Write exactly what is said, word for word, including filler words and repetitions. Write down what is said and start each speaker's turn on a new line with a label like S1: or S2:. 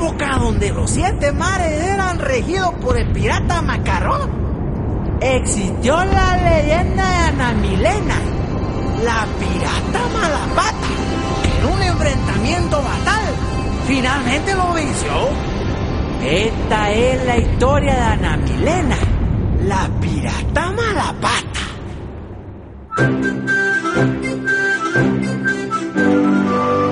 S1: época donde los siete mares eran regidos por el pirata Macarrón, existió la leyenda de Ana Milena, la pirata Malapata, que en un enfrentamiento fatal finalmente lo venció. Esta es la historia de Ana Milena, la pirata Malapata.